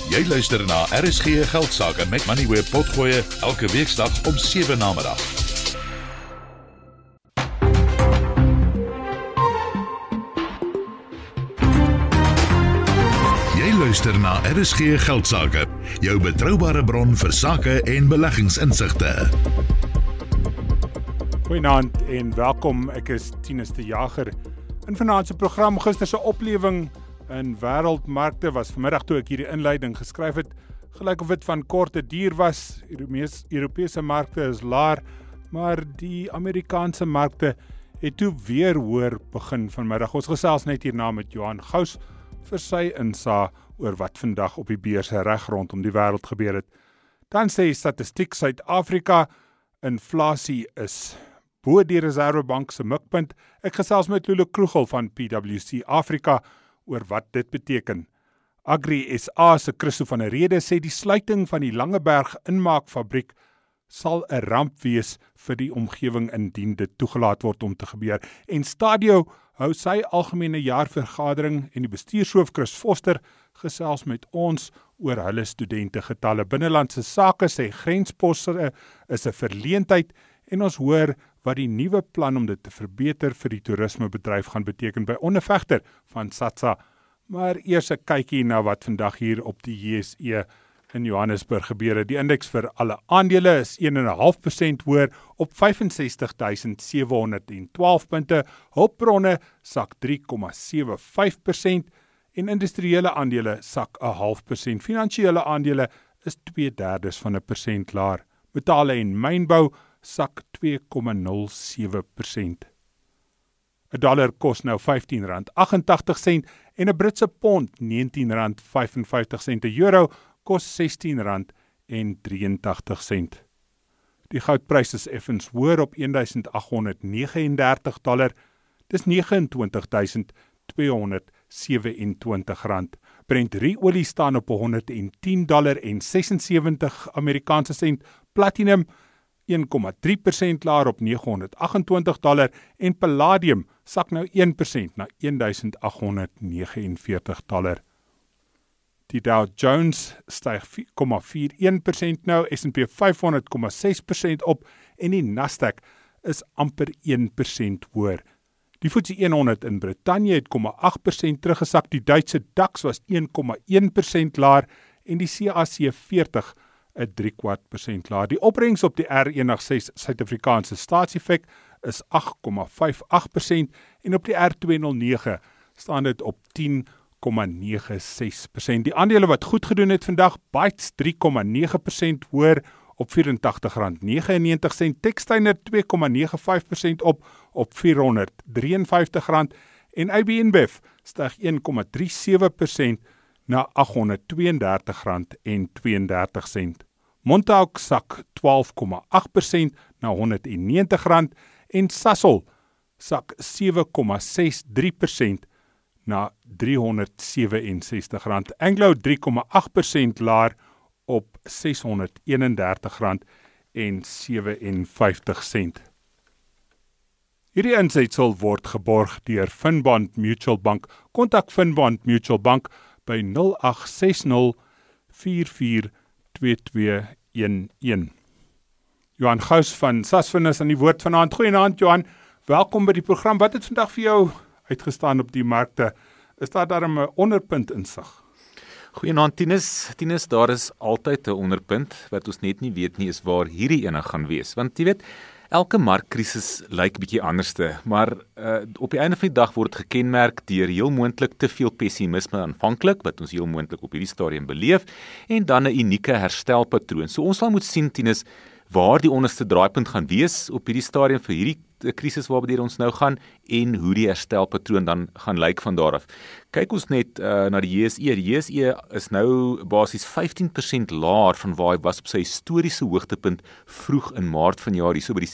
Jy luister na RSG Geldsaake met Money Web Potgoe elke weeksdag om 7 namiddag. Jy luister na RSG Geldsaake, jou betroubare bron vir sake en beleggingsinsigte. Goeienaand en welkom, ek is Tinus de Jager. In vanaand se program gister se oplewing in wêreldmarkte was vanmiddag toe ek hierdie inleiding geskryf het, gelyk of dit van korte duur was. Europese markte is laer, maar die Amerikaanse markte het toe weer hoër begin vanmiddag. Ons gesels net hierna met Johan Gous vir sy insaag oor wat vandag op die beurse reg rondom die wêreld gebeur het. Dan sê Statistiek Suid-Afrika, inflasie is bo die Reservebank se mikpunt. Ek gesels met Lulu Kroegel van PwC Afrika oor wat dit beteken. Agri SA se Christo van der Rede sê die sluiting van die Langeberg inmaakfabriek sal 'n ramp wees vir die omgewing indien dit toegelaat word om te gebeur. En Stadio hou sy algemene jaarvergadering en die bestuurshoof Chris Foster gesels met ons oor hulle studentegetalle. Binnelandse sake sê grensposte is 'n verleentheid en ons hoor wat die nuwe plan om dit te verbeter vir die toerismebedryf gaan beteken by ondervegter van SATSA. Maar eers 'n kykie na wat vandag hier op die JSE in Johannesburg gebeur het. Die indeks vir alle aandele is 1,5% hoër op 65.712 punte. Hulpbronne sak 3,75% en industriële aandele sak 0,5%. Finansiële aandele is 0,2% laer. Metale en mynbou sak 2,07%. 'n dollar kos nou R15.88 en 'n Britse pond R19.55. 'n euro kos R16.83. Die goudprys is effens hoër op $1,839. Dis $29,227. Brent olie staan op $110.76 Amerikaanse sent. Platinum 1,3% laer op $928 en palladium sak nou 1% na $1,849. Die Dow Jones styg 4,41% nou, S&P 500,6% op en die Nasdaq is amper 1% hoër. Die FTSE 100 in Brittanje het 0,8% teruggesak, die Duitse DAX was 1,1% laer en die CAC 40 'n 0,75% laer. Die opbrengs op die R106 Suid-Afrikaanse staatseffek is 8,58% en op die R209 staan dit op 10,96%. Die aandele wat goed gedoen het vandag, Bytes 3,9% hoër op R84.99, Techsteiner 2,95% op R453 en AB InBev styg 1,37% na R832.32. Montauk sak 12,8% na R190 en Sasol sak 7,63% na R367. Anglo 3,8% laer op R631.57. Hierdie insetsel word geborg deur Finbond Mutual Bank. Kontak Finbond Mutual Bank by 0860 442211. Johan Gous van Sasfinus aan die woord vanaand. Goeienaand Johan, welkom by die program. Wat het vandag vir jou uitgestaan op die markte? Is daar darm 'n onderpunt insig? Goeienaand Tinus, daar is altyd 'n onderpunt wat ons net nie weet nie is waar hierdie ene gaan wees. Want jy weet, elke markkrisis lyk bietjie anderste, maar op die einde van die dag word gekenmerk deur heel moontlik te veel pessimisme aanvanklik, wat ons heel moontlik op hierdie stadium beleef, en dan 'n unieke herstelpatroon. So ons sal moet sien, Tinus, waar die onderste draaipunt gaan wees op hierdie stadium vir hierdie krisis waarby ons nou gaan en hoe die herstelpatroon dan gaan lyk van daar af. Kyk ons net na die JSE. Die JSE is nou basies 15% laer van waar hy was op sy historiese hoogtepunt vroeg in Maart vanjaar, hier so by die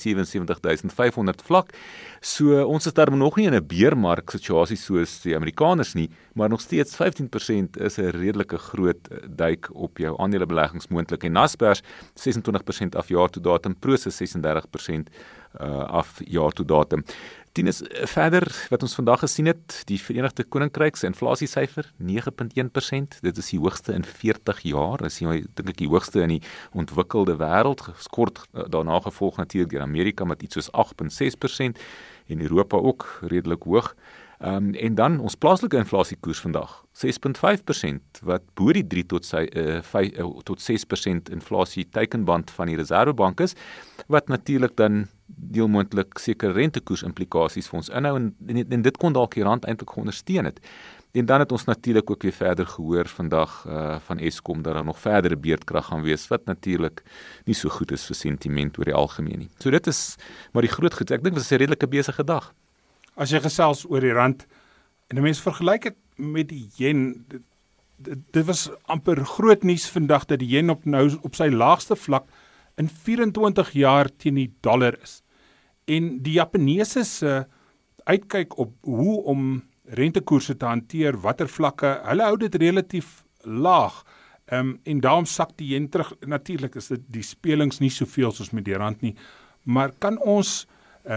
77.500 vlak. So ons is daar nog nie in 'n beermark situasie soos die Amerikaners nie, maar nog steeds 15% is 'n redelike groot duik op jou aandelebeleggings moontlik. En Naspers 26% af jaar tot datum, Prosus 36% af jaar tot datum. Tinus, verder wat ons vandag gesien het, die Verenigde Koninkryk se inflasiesyfer 9.1%. Dit is die hoogste in 40 jaar. Dit is dink ek die hoogste in die ontwikkelde wêreld, kort daarna gevolg natuurlik deur Amerika met iets soos 8.6% en Europa ook redelik hoog. En dan ons plaaslike inflasiekoers vandag 6.5%, wat bo die 3 tot 6% inflasie teikenband van die Reserwebank is, wat natuurlik dan deel moontlik sekere rentekoers implikasies vir ons inhou en dit kon dalk die rand eintlik ondersteun het. En dan het ons natuurlik ook weer verder gehoor vandag van Eskom dat daar nog verdere beerdkrag gaan wees, wat natuurlik nie so goed is vir sentiment oor die algemeen nie. So dit is maar die groot goed. Ek dink dit is 'n redelike besige dag. As jy gesels oor die rand, en 'n mens vergelyk dit met die yen, dit was amper groot nuus vandag dat die yen op sy laagste vlak in 24 jaar teen die dollar is. En die Japaneese se uitkyk op hoe om rentekoerse te hanteer, watter vlakke, hulle hou dit relatief laag. En daarom sak die yen terug. Natuurlik is dit die spelings nie soveel soos met die rand nie, maar kan ons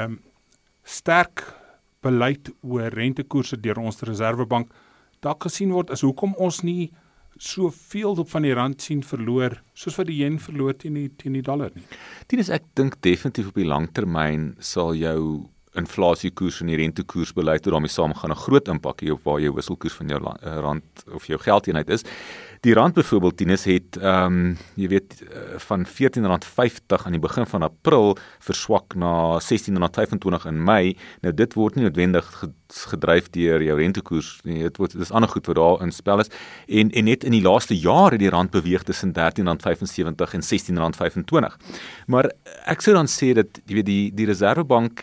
sterk beleid oor rentekoerse deur ons Reserwebank dalk gesien word as hoekom ons nie soveel van die rand sien verloor, soos wat die yen verloor teen die dollar nie. Tinus, ek dink definitief op die langtermyn sal jou inflasiekoers en die rentekoersbeleid daarmee saamgaan 'n groot impak hê op waar jou wisselkoers van jou rand of jou geldeenheid is. Die rand byvoorbeeld, Tinus, het jy weet van R14.50 aan die begin van April verswak na R16.25 in Mei. Nou dit word nie noodwendig gedryf deur jou rentekoers nie. Dit is ander goed wat daar in spel is. En net in die laaste jaar het die rand beweeg tussen R13.75 en R16.25. Maar ek sou dan sê dat jy weet die Reserwebank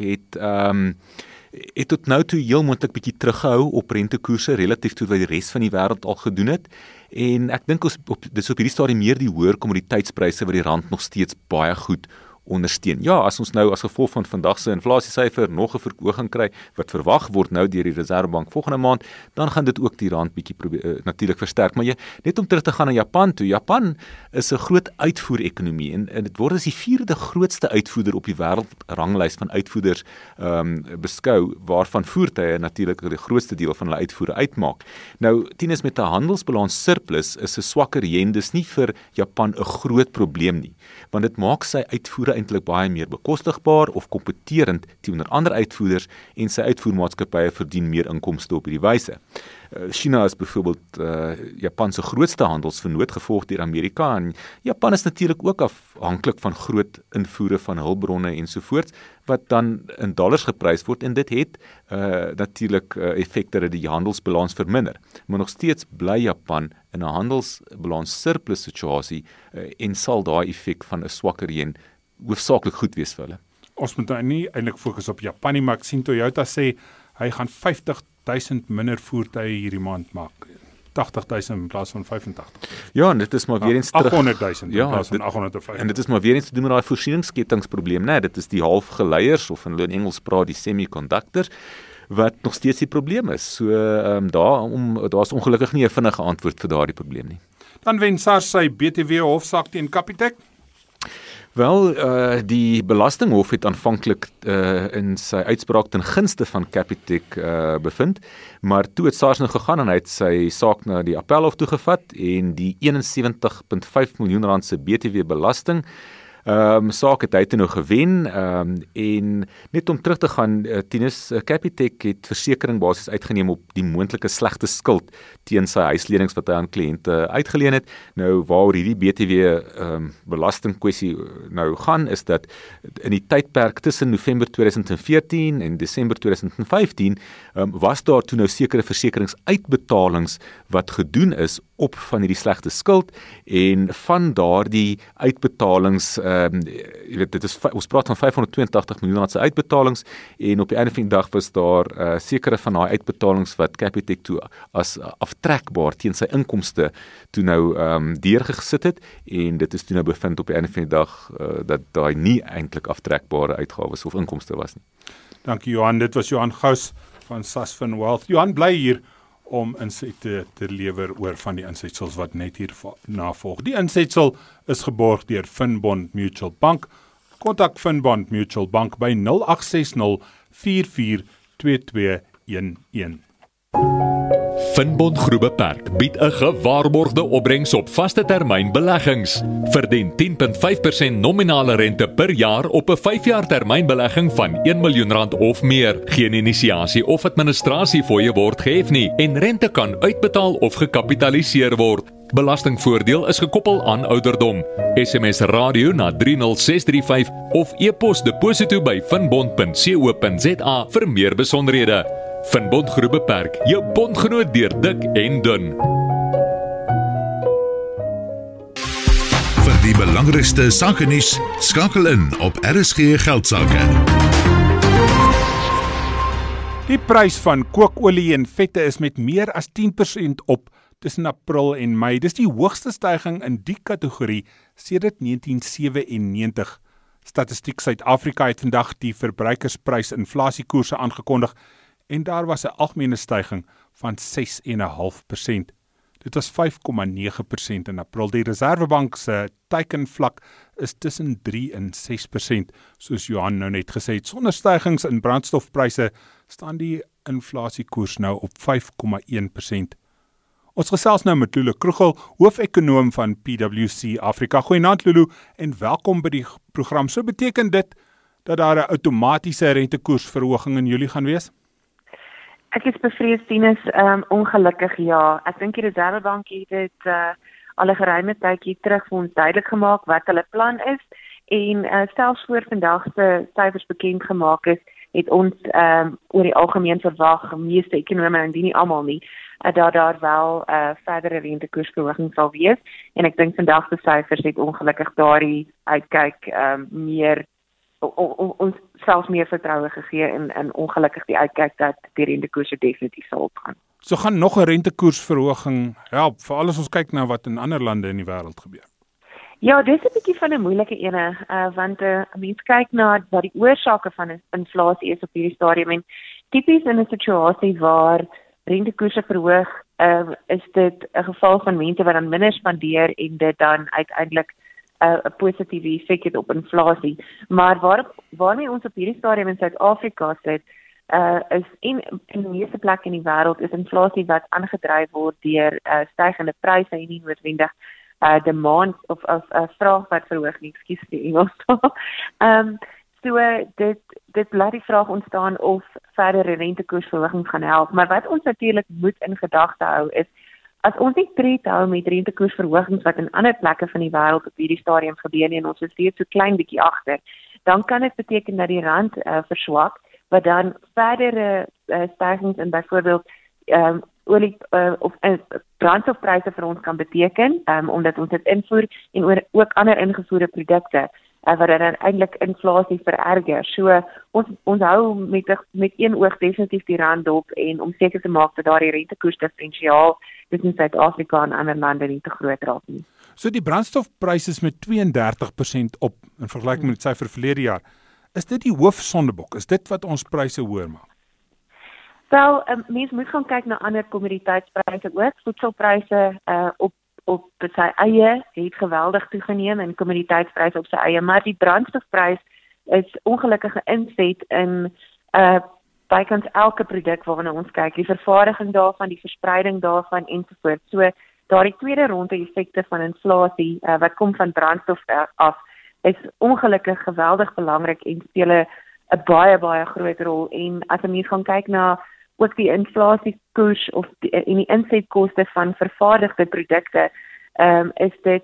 het tot nou toe heel moontlik bietjie teruggehou op rentekoerse relatief tot wat die res van die wêreld al gedoen het. En ek dink dis op hierdie stadium meer die hoër kommoditeitspryse wat die rand nog steeds baie goed ondersteun. Ja, as ons nou as gevolg van vandag se inflasiesyfer nog 'n verhoging kry wat verwag word nou deur die Reserwebank volgende maand, dan gaan dit ook die rand bietjie natuurlik versterk. Maar net om terug te gaan na Japan toe. Japan is 'n groot uitvoer-ekonomie en dit word as die 4de grootste uitvoerder op die wêreldranglys van uitvoerders beskou, waarvan voertuie natuurlik die grootste deel van hulle uitvoere uitmaak. Nou, Tinus, met 'n handelsbalans surplus is 'n swakker yen dus nie vir Japan 'n groot probleem nie, want dit maak sy uitvoere eintlik baie meer bekostigbaar of kompeterend teenoor ander uitvoerders en sy uitvoermaatskappye verdien meer inkomste op hierdie wyse. China is byvoorbeeld Japan se grootste handelsvernoot, gevolg deur Amerika, en Japan is natuurlik ook afhanklik van groot invoere van hulpbronne ensovoorts wat dan in dollars geprys word, en dit het natuurlik effekte dat die handelsbalans verminder. Maar nog steeds bly Japan in 'n handelsbalans surplus situasie en sal daai effek van 'n swakker yen hoofsaaklik goed wees vir hulle. Ons moet nou nie eintlik fokus op Japan nie, maar ek sien Toyota sê hy gaan 50.000 minder voertuie hierdie maand maak. 80.000 in plaas van 85. Ja, en dit is maar weer eens terug 800.000 in plaas van 850. En dit is maar weer eens te doen met daai voorsieningskettingsprobleem, né? Dit is die halfgeleiers, of in hulle in Engels praat die semiconductors, wat nog steeds die probleem is. So daar's ongelukkig nie 'n vinnige antwoord vir daardie probleem nie. Dan wen SARS sy BTW hofsaak teen Capitec. Wel, die Belastinghof het aanvanklik in sy uitspraak ten gunste van Capitec bevind, maar toe het SARS nou gegaan en hy het sy saak na die Appelhof toegevat en die R71.5 miljoen se BTW belasting saak het hy toe nou gewen, en net om terug te gaan, Tinus, Capitec het versekering basies uitgeneem op die moontlike slegte skuld teen sy huislenings wat hy aan kliënte uitgeleen het. Nou waaroor hierdie BTW belastingkwessie nou gaan, is dat in die tydperk tussen November 2014 en Desember 2015 was daar toe nou sekere versekeringsuitbetalings wat gedoen is op van hierdie slegte skuld, en van daardie uitbetalings, jy weet, ons praat van 582 miljoen se uitbetalings, en op die einde van die dag was daar sekere van daai uitbetalings wat Capitec toe as aftrekbaar teen sy inkomste toe nou deurgesit het, en dit is toe nou bevind op die einde van die dag dat daai nie eintlik aftrekbare uitgawes of inkomste was nie. Dankie Johan, dit was Johan Gous van Sasfin Wealth. Johan bly hier om insette te lewer oor van die insetsels wat net hier navolg. Die insetsel is geborg deur Finbond Mutual Bank. Kontak Finbond Mutual Bank by 0860 442211. Finbond Groep Beperk bied 'n gewaarborgde opbrengs op vaste termyn beleggings. Verdien 10.5% nominale rente per jaar op 'n 5-jaar termynbelegging van R1 miljoen of meer. Geen inisiasie of administrasiefooie word gehef nie en rente kan uitbetaal of gekapitaliseer word. Belastingvoordeel is gekoppel aan ouderdom. SMS radio na 30635 of e-pos deposito by finbond.co.za vir meer besonderhede. Finbond Groep Beperk, jou bondgenoot deur dik en dun. Vir die belangrikste sakenuus, skakel in op RSG Geldsaake. Die prys van kookolie en vette is met meer as 10% op tussen April en Mei. Dis die hoogste styging in die kategorie sedert 1997. Statistiek Suid-Afrika het vandag die verbruikersprysinflasiekoerse aangekondig en daar was 'n algemene styging van 6,5%. Dit was 5,9% in April. Die Reserwebank se teikenvlak is tussen 3 en 6%, soos Johan nou net gesê het. Sonder stygings in brandstofpryse staan die inflasiekoers nou op 5,1%. Ons gesels nou met Lulu Krugel, hoofekonoom van PwC Afrika. Goeienaand Lulu en welkom by die program. So beteken dit dat daar 'n outomatiese rentekoersverhoging in Julie gaan wees? Ek is bevrees, Tinus, ongelukkig ja. Ek dink die Reserwebank het dit al 'n geruime tydjie terug vir ons duidelik gemaak wat hulle plan is en selfs voor vandag se syfers bekend gemaak is, het ons oor die algemeen verwag, meeste ekonome indien nie almal nie, dat daar wel verdere rentekoersverhoging sal wees en ek dink vandag se syfers het ongelukkig daardie uitkyk meer ons selfs meer vertroue gegee en ongelukkig die uitkyk dat die rentekoerse definitief sal opgaan. So gaan nog 'n rentekoersverhoging help, veral as ons kyk na wat in ander lande in die wêreld gebeur. Ja, dis 'n bietjie van 'n moeilike ene, want mense kyk na wat die oorsake van inflasie is op hierdie stadium en tipies in 'n situasie waar rentekoerse verhoog, is dit 'n geval van mense wat dan minder spandeer en dit dan uiteindelik 'n positiewe effek het op inflasie. Maar waarmee ons op hierdie stadium in Suid-Afrika sit, is in die meeste plekke in die wêreld is inflasie wat aangedryf word deur stygende pryse en nie noodwendig demand of vraag wat verhoog nie, ekskuus die Engels. So dit laat die vraag ontstaan of verdere rentekoersverhogings gaan help. Maar wat ons natuurlik moet in gedagte hou is, as ons nie tred hou met rentekoersverhogings wat in ander plekke van die wêreld op hierdie stadium gebeur nie en ons is steeds so klein bietjie agter, dan kan dit beteken dat die rand verswak, wat dan verdere stygings in byvoorbeeld olie of brandstofpryse vir ons kan beteken, omdat ons dit invoer en ook ander ingevoerde produkte wat dan eintlik inflasie vererger. So ons hou met een oog definitief die rand dop en om seker te maak dat daardie rentekoersdifferensiaal tussen Suid-Afrika en ander lande nie te groot raak nie. So die brandstofpryse is met 32% op in vergelyking met die syfer verlede jaar. Is dit die hoofsondebok? Is dit wat ons pryse hoër maak? Wel, mens moet gaan kyk na ander kommoditeitspryse ook. Voedselpryse op sy eie het geweldig toegeneem en kommoditeitspryse op sy eie, maar die brandstofprys is ongelukkige inset in bykans elke produk waarna ons kyk, die vervaardiging daarvan, die verspreiding daarvan ensovoorts. So daardie tweede ronde effekte van inflasie wat kom van brandstof af, is ongelukkig geweldig belangrik en speel 'n baie groot rol. En as 'n mens gaan kyk na ook die inflasiekoers of die insetkoste van vervaardigde produkte, is dit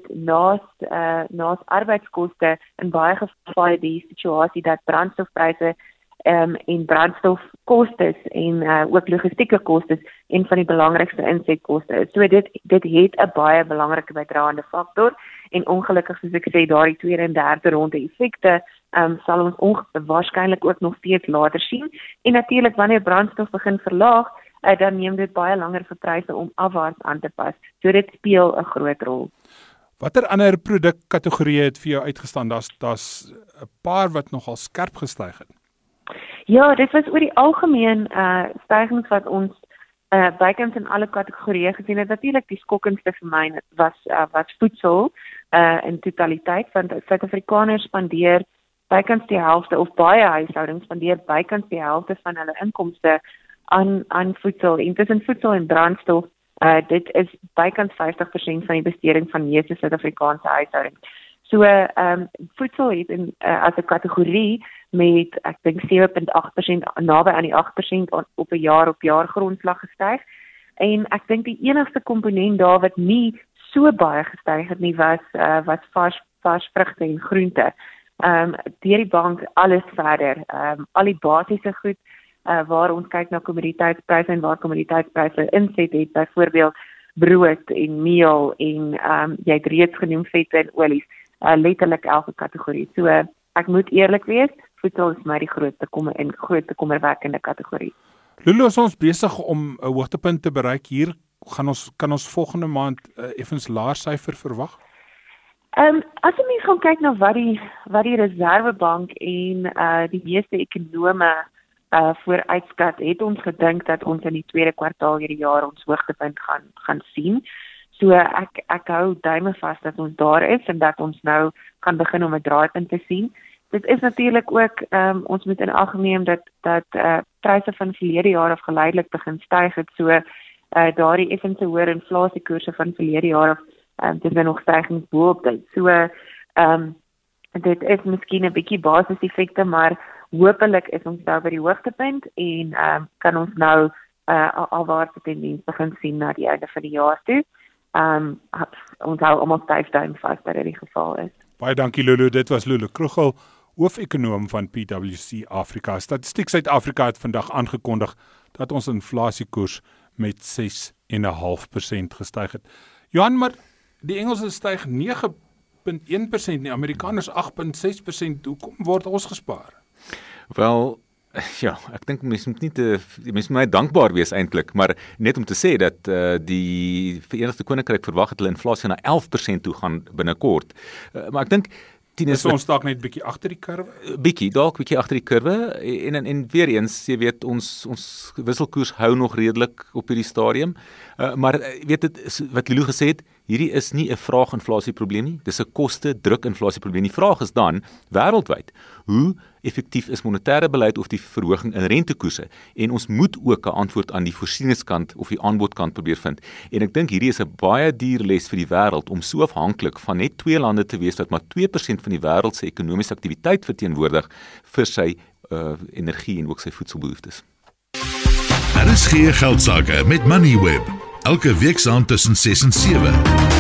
naas arbeidskoste in baie gevalle die situasie dat brandstofpryse en brandstofkostes en ook logistieke kostes een van die belangrikste insetkoste is. So dit het 'n baie belangrike bydraende faktor en ongelukkig soos ek sê, daardie tweede en derde ronde effekte sal ons waarskynlik ook nog steeds later sien. En natuurlik wanneer brandstof begin verlaag, dan neem dit baie langer vir pryse om afwaarts aan te pas. So dit speel 'n groot rol. Watter ander produkkategorieë het vir jou uitgestaan? Daar's 'n paar wat nogal skerp gestyg het. Ja, dit was oor die algemeen stygings wat ons bykans in alle kategorieë gesien het. Natuurlik die skokkendste vir my was voedsel in totaliteit, want Suid-Afrikaners spandeer bykans die helfte, of baie huishoudings spandeer bykans die helfte van hulle inkomste aan voedsel. En tussen voedsel en brandstof, dit is bykans 50% van die besteding van meeste Suid-Afrikaanse huishoudings. So, voedsel het as 'n kategorie met, ek dink 7.8%, naby aan die 8% op 'n jaar-op-jaar grondslag gestyg. En ek dink die enigste komponent daar wat nie so baie gestyg het nie, was vars vrugte en groente. Deur die bank alles verder. Al die basiese goed, waar ons kyk na kommoditeitspryse en waar kommoditeitspryse inset het, byvoorbeeld brood en meel en jy het reeds genoem vette en olies, letterlik elke kategorie. So, ek moet eerlik wees, voedsel is my die grootste kommerwekkende kategorie. Lulu, is ons besig om 'n hoogtepunt te bereik hier? Kan ons volgende maand effens laer syfer verwag? As jy mens gaan kyk na wat die Reserwebank en die meeste ekonome vooruitskat, het ons gedink dat ons in die tweede kwartaal hierdie jaar ons hoogtepunt gaan sien. So ek hou duime vas dat ons daar is en dat ons nou kan begin om 'n draaipunt te sien. Dit is natuurlik ook, ons moet in ag neem dat pryse van verlede jaar af geleidelik begin styg het. So daardie effense hoër inflasiekoerse van verlede jaar af, dit is nog stygings bo op dit. So dit is miskien 'n bietjie basiseffekte, maar hopelik is ons nou by die hoogtepunt en kan ons nou alwaarts 'n tendens begin sien na die einde van die jaar toe. Ons hou almal styf duim vas dat dit die geval is. Baie dankie Lulu, dit was Lulu Krugel, hoofekonoom van PwC Afrika. Statistiek Suid-Afrika het vandag aangekondig dat ons inflasiekoers met 6,5% gestyg het. Johan, maar die Engelse styg 9,1%, die Amerikaners 8,6%. Hoekom word ons gespaar? Wel, ja, ek dink mens moet my dankbaar wees eintlik, maar net om te sê dat die Verenigde Koninkryk verwag dat hulle inflasie na 11% toe gaan binnekort. Maar ek dink is ons dalk net bietjie agter die kurwe? Bietjie agter die kurwe en weer eens, jy weet, ons wisselkoers hou nog redelik op hierdie stadium. Maar weet dit wat Lulu gesê het, hierdie is nie 'n vraaginflasie probleem nie, dis 'n koste-druk inflasie probleem. Die vraag is dan wêreldwyd, hoe effektief is monetêre beleid of die verhoging in rentekoerse? En ons moet ook 'n antwoord aan die voorsieningskant of die aanbodkant probeer vind. En ek dink hierdie is 'n baie duur les vir die wêreld om so afhanklik van net 2 lande te wees wat maar 2% van die wêreld se ekonomiese aktiwiteit verteenwoordig vir sy energie en ook sy voedselbehoeftes. Daar is geen geldsaake met Moneyweb. Elke week saam tussen 6 en 7.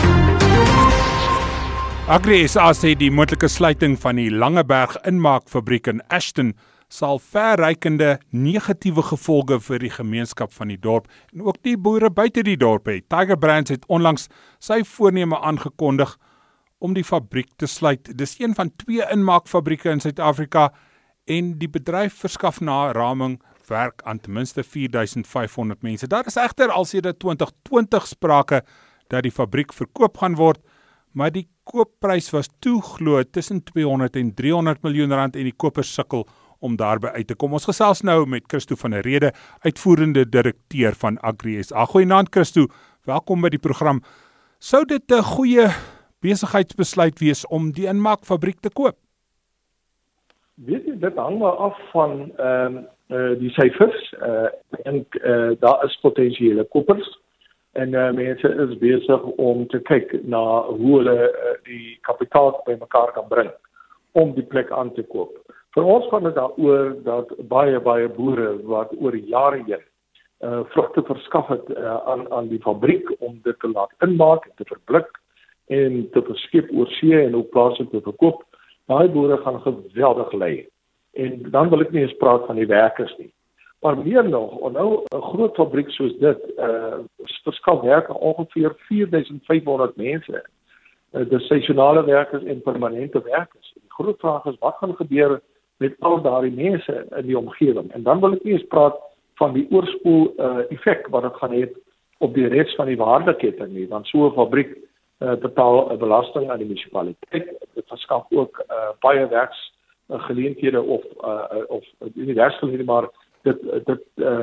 Agri SA sê die moontlike sluiting van die Langeberg inmaakfabriek in Ashton sal verrykende negatiewe gevolge vir die gemeenskap van die dorp en ook die boere buite die dorp hê. Tiger Brands het onlangs sy voorneme aangekondig om die fabriek te sluit. Dis een van 2 inmaakfabrieke in Suid-Afrika en die bedryf verskaf na raming werk aan ten minste 4,500 mense. Daar is egter al sedert 2020 sprake dat die fabriek verkoop gaan word, maar die koopprys was toe glo tussen 200 en 300 miljoen rand en die kopers sukkel om daarby uit te kom. Ons gesels nou met Christo van der Rede, uitvoerende direkteur van Agri SA. Goeienaand Christo, welkom by die program. Sou dit 'n goeie besigheidsbesluit wees om die inmaakfabriek te koop? Weet jy, dit hang maar af van die syfers. En daar is potensiële kopers en mense is besig om te kyk na hoe hulle die kapitaal bymekaar kan bring om die plek aan te koop. Vir ons gaan dit daaroor dat baie boere wat oor jare heen vrugte verskaf het aan die fabriek om dit te laat inmaak en te verblik en te verskep oor see en op plase te verkoop. Daai boere gaan geweldig ly. En dan wil ek nie eens praat van die werkers nie. Maar meer nog, nou 'n groot fabriek soos dit verskaf werk aan ongeveer 4,500 mense. Dis seisonale werkers en permanente werkers. Die groot vraag is, wat gaan gebeur met al daardie mense in die omgewing? En dan wil ek nie eens praat van die oorspoel effek wat dit gaan hê op die res van die waardeketting nie, want so 'n fabriek betaal 'n belasting aan die munisipaliteit. Dit verskaf ook baie werksgeleenthede of nie werksgeleenthede, maar dit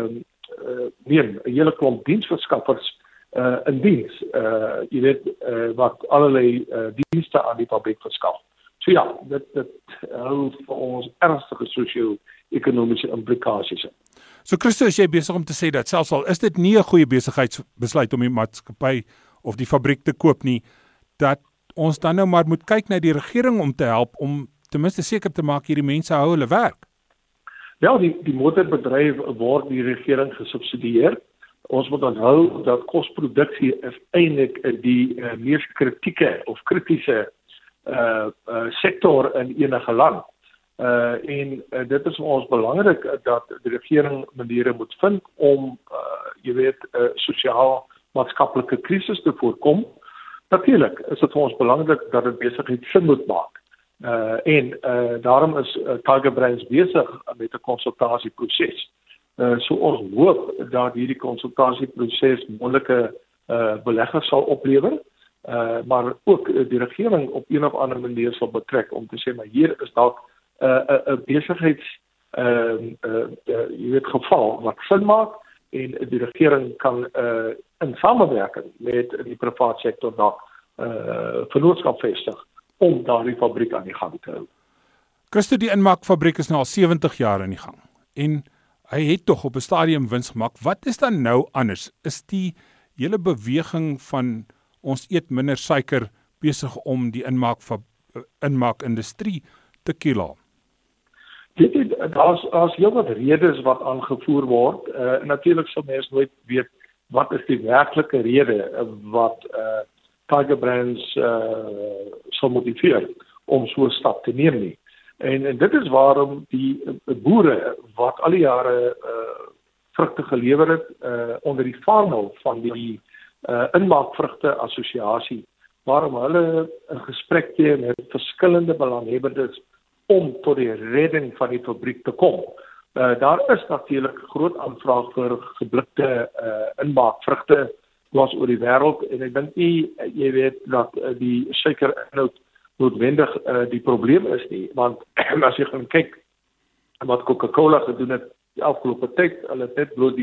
'n hele klomp diensverskaffers in diens, jy weet, wat allerlei dienste aan die fabriek verskaf. So ja, dit hou vir ons ernstige sosio-ekonomiese implikasies in. So Christo, is jy besig om te sê dat selfs al is dit nie 'n goeie besigheidsbesluit om die maatskappy of die fabriek te koop nie, dat ons dan nou maar moet kyk na die regering om te help om ten minste seker te maak hierdie mense hou hulle werk? Ja, die motorbedryf word die regering gesubsidieer. Ons moet onthou dat kosproduksie is eintlik die mees kritiese sektor in enige land. En dit is vir ons belangrik dat die regering maniere moet vind om jy weet sosiaal-maatskaplike krisis te voorkom. Natuurlik is dit vir ons belangrik dat dit besigheid sin moet maak. En daarom is Tiger Brands besig met 'n konsultasieproses. So ons hoop dat hierdie konsultasieproses moontlike beleggers sal oplewer, maar ook die regering op een of ander manier sal betrek om te sê maar hier is dalk 'n besigheids jy weet geval wat sin maak en die regering kan in samewerking met die private sektor dalk vennootskap vestig om daardie fabriek aan die gang te hou. Christo, die inmaakfabriek is nou al 70 jaar aan die gang en hy het tog op 'n stadium wins gemaak. Wat is dan nou anders? Is die hele beweging van ons eet minder suiker besig om die inmaakindustrie te kill? Daar's heelwat redes wat aangevoer word. Natuurlik sal mense nooit weet wat is die werklike rede wat Tiger Brands sal motiveer om so 'n stap te neem nie. En dit is waarom die boere wat al die jare vrugte gelewer het onder die vaandel van die inmaakvrugte assosiasie, waarom hulle 'n gesprek gee met verskillende belanghebbendes om tot die redding van die fabriek te kom. Daar is natuurlik groot aanvraag vir geblikte inmaakvrugte was oor die wêreld en ek dink nie jy weet dat die suikerinhoud noodwendig die probleem is nie, want as jy gaan kyk wat Coca-Cola gedoen het die afgelope tyd, hulle het net bloot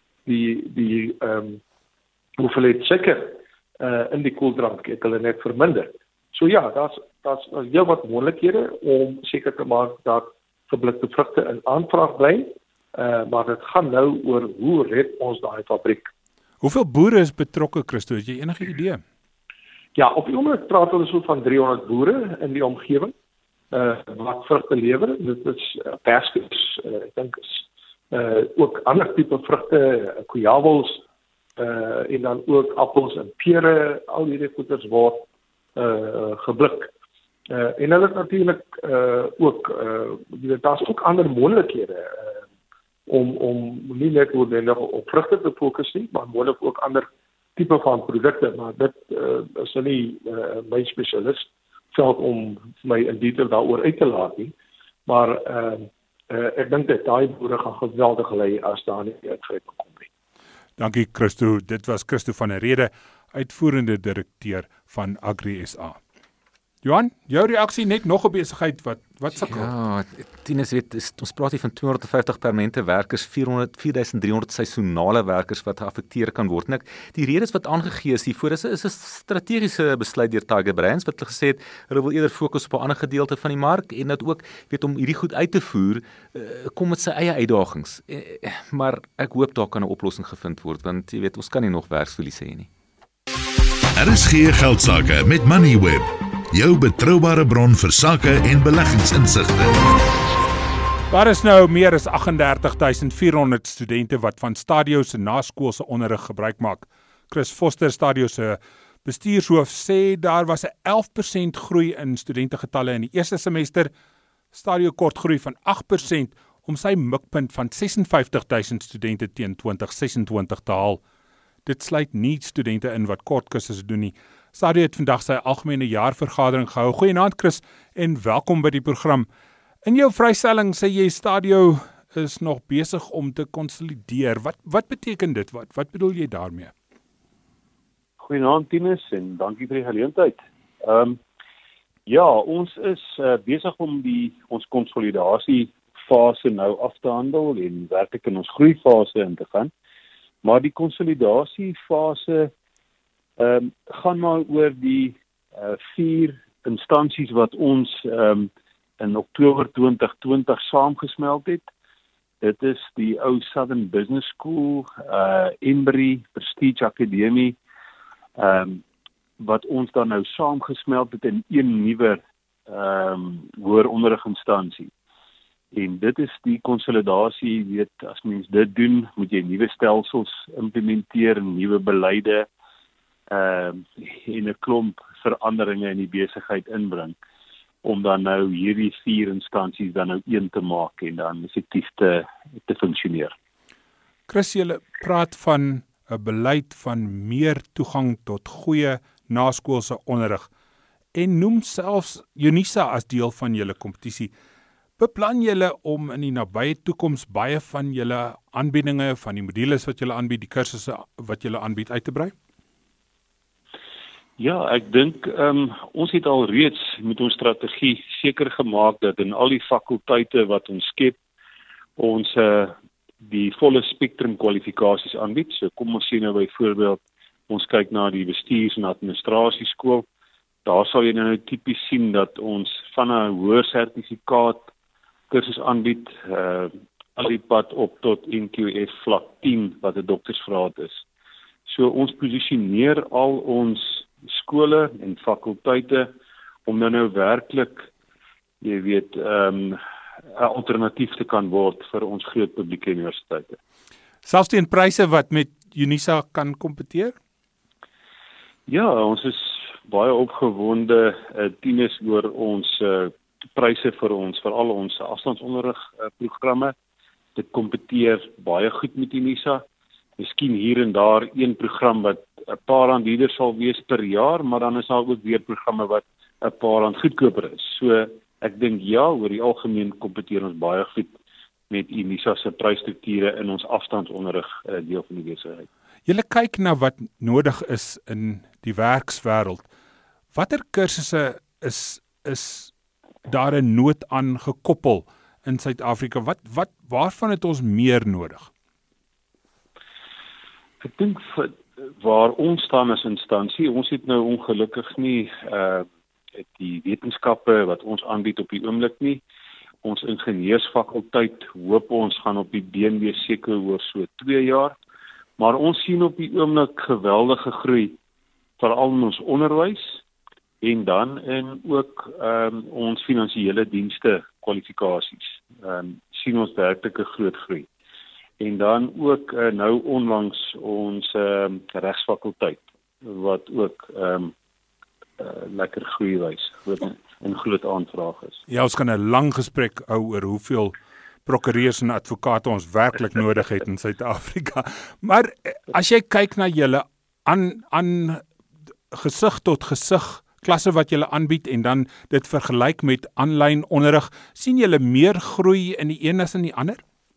die hoeveelheid suiker in die koeldrank het hulle net verminder. So ja, daar's heel wat moontlikhede om seker te maak dat geblikte vrugte in aanvraag bly, maar dit gaan nou oor hoe red ons daai fabriek. Hoeveel boere is betrokke, Christo? Het jy enige idee? Ja, op die oomblik praat hulle so van 300 boere in die omgewing wat vrugte lewer. Dit is perskes, ek dink is ook ander tipe vrugte, kojawels en dan ook appels en pere, al hierdie goeders word geblik. En hulle natuurlik ook daar's ook ander moontlikhede om nie net noodwendig op vrugte te fokus nie, maar moontlik ook ander tipe van produkte, maar dit is nie my spesialis veld om my in detail daaroor uit te laat nie, maar ek dink dat daai boere gaan geweldig lei as daar nie uitgryp kom nie. Dankie Christo, dit was Christo van der Rede, uitvoerende direkteur van Agri SA. Johan, jou reaksie net nog 'n besigheid wat sukkel? Ja, Tinus weet, ons praat hier van 250 permanente werkers, 4300 seisonale werkers wat geaffekteer kan word. En die redes wat aangegee is hiervoor is 'n strategiese besluit deur Tiger Brands wat hulle gesê het hulle wil eerder fokus op 'n ander gedeelte van die mark en dat ook weet om hierdie goed uit te voer kom met sy eie uitdagings. Maar ek hoop daar kan 'n oplossing gevind word want jy weet ons kan nie nog werksverliese hê nie. RSG Geldsaake met Moneyweb. Jou betroubare bron vir sake en beleggingsinsigte. Daar is nou meer as 38.400 studente wat van Stadio se naskoolse onderrig gebruik maak. Chris Foster, Stadio se bestuurshoof, sê daar was 'n 11% groei in studentegetalle in die eerste semester. Stadio kort groei van 8% om sy mikpunt van 56,000 studente teen 2026 te haal. Dit sluit nie studente in wat kort kursusse doen nie. Stadio het vandag sy algemene jaarvergadering gehou. Goeienaand Chris en welkom by die program. In jou vrystelling sê jy Stadio is nog besig om te konsolideer. Wat beteken dit? Wat bedoel jy daarmee? Goeienaand Tinus en dankie vir die geleentheid. Ja, ons is besig om ons konsolidasie fase nou af te handel en werklik in ons groeifase in te gaan. Maar die konsolidasiefase gaan maar oor die 4 instansies wat ons in Oktober 2020 saamgesmeld het. Dit is die ou Southern Business School, Embry, Prestige Akademie, wat ons dan nou saamgesmeld het in een nuwe hoër onderriginstansie. En dit is die konsolidasie, weet, as mens dit doen, moet jy nuwe stelsels implementeer, nuwe beleide, en 'n klomp veranderinge in die besigheid inbring, om dan nou hierdie 4 instansies dan nou een te maak en dan effektief te funksioneer. Chris, jy praat van 'n beleid van meer toegang tot goeie naskoolse onderrig en noem selfs Unisa as deel van julle kompetisie. Beplan julle om in die nabye toekoms baie van julle aanbiedinge, van die modules wat julle aanbied, die kursusse wat julle aanbied uit te brei? Ja, ek dink ons het al reeds met ons strategie seker gemaak dat in al die fakulteite wat ons skep, ons die volle spektrum kwalifikasies aanbied. So kom ons sien nou byvoorbeeld, ons kyk na die bestuurs- en administrasieskool. Daar sal jy nou tipies sien dat ons van 'n hoër sertifikaat kursus aanbied, al die pad op tot NQF vlak 10 wat 'n doktorsgraad is. So ons posisioneer al ons skole en fakulteite om nou werklik, jy weet, 'n alternatief te kan word vir ons groot publieke universiteite. Selfs teen pryse wat met Unisa kan kompeteer? Ja, ons is baie opgewonde tieners oor ons pryse vir ons, veral ons afstandsonderrig programme. Dit kompeteer baie goed met Unisa. Miskien hier en daar een program wat 'n paar rand duurder sal wees per jaar, maar dan is daar ook weer programme wat 'n paar rand goedkoper is. So ek dink ja, oor die algemeen kompeteer ons baie goed met Unisa se prysstrukture in ons afstandsonderrig deel van die besigheid. Julle kyk na wat nodig is in die werkswêreld. Watter kursusse is daar 'n nood aan gekoppel in Suid-Afrika? Waarvan het ons meer nodig? Ek dink waar ons staan as instansie, ons het nou ongelukkig nie die wetenskappe wat ons aanbied op die oomblik nie. Ons ingenieursfakulteit hoop ons gaan op die been seker oor so 2 jaar, maar ons sien op die oomblik geweldige groei, veral in ons onderwys en dan in ook ons finansiële dienste kwalifikasies. Sien ons werklik 'n groot groei. En dan ook nou onlangs ons regsfakulteit wat ook lekker groei wys, en groot aanvraag is. Ja, ons kan 'n lang gesprek hou oor hoeveel prokureurs en advokate ons werklik nodig het in Suid-Afrika. Maar as jy kyk na julle aan gesig tot gesig klasse wat julle aanbied en dan dit vergelyk met aanlyn onderrig, sien julle meer groei in die een as in die ander?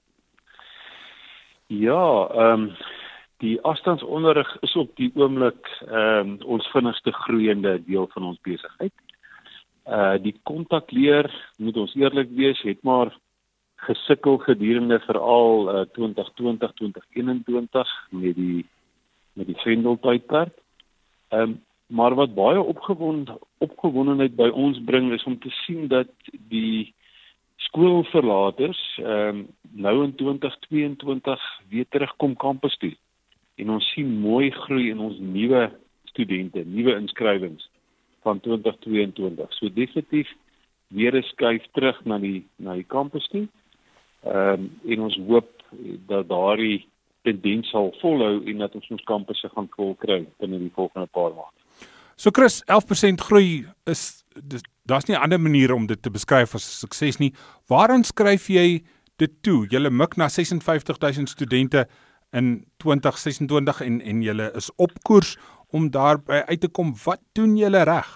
Ja, die afstandsonderrig is op die oomblik ons vinnigste groeiende deel van ons besigheid. Die kontakleer, moet ons eerlik wees, het maar gesukkel gedurende veral 2020-2021 met die Vendeltydperk. Maar wat baie opgewondenheid by ons bring is om te sien dat die skoolverlaters nou in 2022 weer terugkom kampus toe. En ons sien mooi groei in ons nuwe studente, nuwe inskrywings van 2022. So definitief weer 'n skuif terug na die kampus toe. En ons hoop dat daardie tendens sal volhou en dat ons kampusse gaan vol kry binne die volgende paar maande. So Chris, 11% groei daar's nie 'n ander manier om dit te beskryf as sukses nie. Waaraan skryf jy dit toe? Julle mik na 56,000 studente in 2026 en julle is op koers om daarby uit te kom. Wat doen julle reg?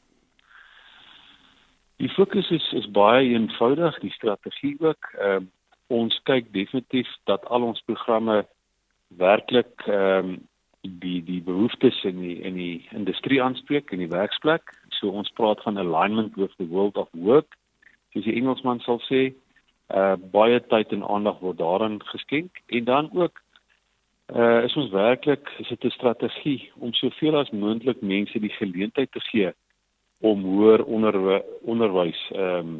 Die fokus is baie eenvoudig, die strategie ook. Ons kyk definitief dat al ons programme werklik die behoeftes in die industrie aanspreek, in die werksplek. So ons praat van alignment with the world of work, soos die Engelsman sal sê. Baie tyd en aandag word daaraan geskenk en dan ook is ons werklik is dit 'n strategie om soveel as moontlik mense die geleentheid te gee om hoër onderwys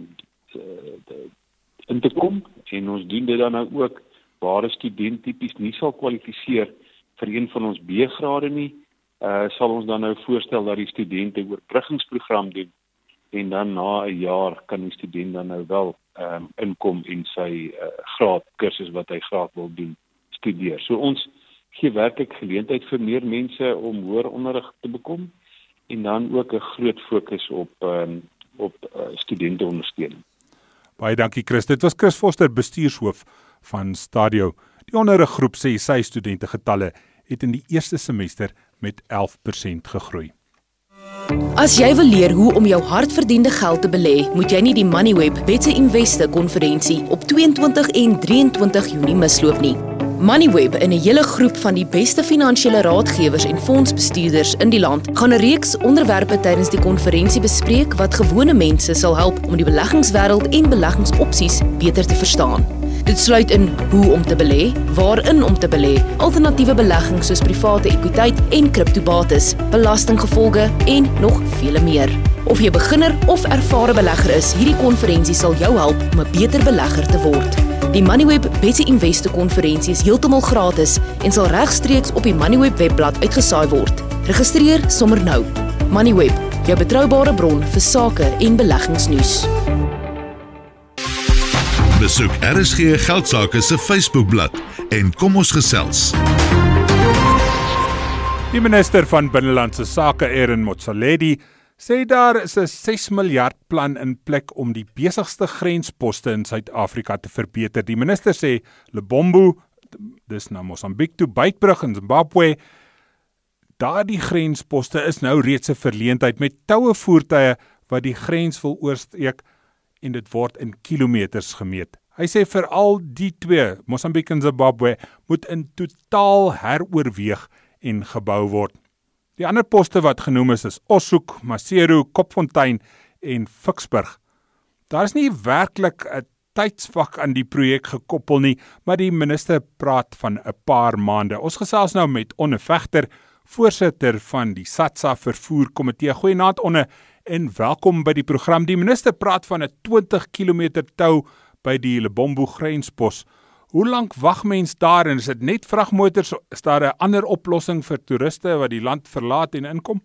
in te kom en ons doen dit dan nou ook waar 'n student tipies nie sal kwalifiseer vir een van ons B-grade nie, sal ons dan nou voorstel dat die studente 'n oorbruggingsprogram doen en dan na 'n jaar kan die student dan nou wel inkom en sy graad kursus wat hy graag wil doen studeer. So ons gee werklik geleentheid vir meer mense om hoër onderrig te bekom en dan ook 'n groot fokus op studenteondersteuning. Baie dankie Chris. Dit was Chris Foster, bestuurshoof van Stadio. Die onderriggroep sê sy studentegetalle het in die eerste semester met 11% gegroei. As jy wil leer hoe om jou hardverdiende geld te belê, moet jy nie die Moneyweb Better Investor konferensie op 22 en 23 Junie misloop nie. Moneyweb en 'n hele groep van die beste finansiële raadgewers en fondsbestuurders in die land gaan 'n reeks onderwerpe tydens die konferensie bespreek wat gewone mense sal help om die beleggingswêreld en beleggingsopsies beter te verstaan. Dit sluit in hoe om te belê, waarin om te belê, alternatiewe beleggings soos private ekwiteit en kriptobates, belastinggevolge en nog vele meer. Of jy beginner of ervare belegger is, hierdie konferensie sal jou help om 'n beter belegger te word. Die Moneyweb Better Investor konferensie is heeltemal gratis en sal regstreeks op die Moneyweb webblad uitgesaai word. Registreer sommer nou. Moneyweb, jou betroubare bron vir sake en beleggingsnuus. Besoek RSG Geldsaake se Facebookblad en kom ons gesels. Die minister van Binnelandse Sake, Aaron Motsoaledi, sê daar is 'n 6 miljard plan in plek om die besigste grensposte in Suid-Afrika te verbeter. Die minister sê Lebombo, dis na Mosambiek toe, Beitbrug in Zimbabwe, daardie grensposte is nou reeds 'n verleentheid met toue voertuie wat die grens wil oorsteek en dit word in kilometers gemeet. Hy sê veral die twee, Mosambiek en Zimbabwe, moet in totaal heroorweeg en gebou word. Die ander poste wat genoem is Ossoek, Maseru, Kopfontein en Ficksburg. Daar is nie werklik 'n tydsvak aan die projek gekoppel nie, maar die minister praat van 'n paar maande. Ons gesels nou met Onne Vegter, voorsitter van die SATSA vervoerkomitee. Goeienaand Onne en welkom by die program. Die minister praat van 'n 20 km tou by die Lebombo grenspos. Hoe lank wag mens daar en is dit net vragmotors? Is daar 'n ander oplossing vir toeriste wat die land verlaat en inkom?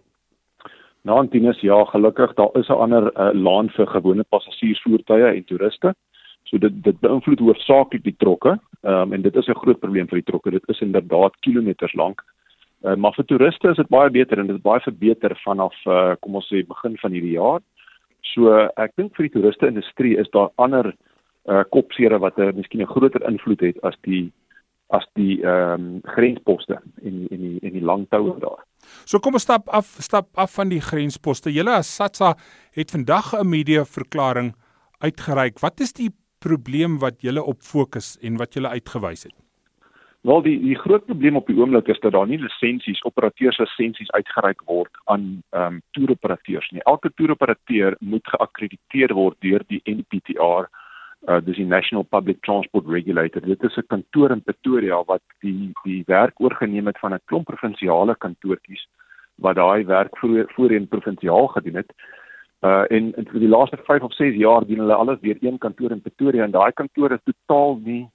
Nou, Tinus, ja, gelukkig, daar is 'n ander laan vir gewone passasiersvoertuie en toeriste. So dit beïnvloed hoofsaaklik die trokke, en dit is 'n groot probleem vir die trokke. Dit is inderdaad kilometers lank. Maar vir toeriste is dit baie beter en dit is baie verbeter vanaf, kom ons sê, begin van hierdie jaar. So ek dink vir die toeriste-industrie is daar ander kopsere wat miskien 'n groter invloed het as die grensposte en die lang toue daar. So kom ons stap af van die grensposte. Julle as SATSA het vandag 'n mediaverklaring uitgereik. Wat is die probleem wat julle op fokus en wat julle uitgewys het? Wel, die groot probleem op die oomblik is dat daar nie operateurslisensies uitgereik word aan toeroperateurs nie. Elke toeroperateur moet geakkrediteer word deur die NPTR, dis die National Public Transport Regulator. Dit is 'n kantoor in Pretoria wat die werk oorgeneem het van 'n klomp provinsiale kantoortjies wat daai werk voorheen provinsiaal gedoen het. En vir die laaste 5 of 6 jaar doen hulle alles deur een kantoor in Pretoria en daai kantoor is totaal nie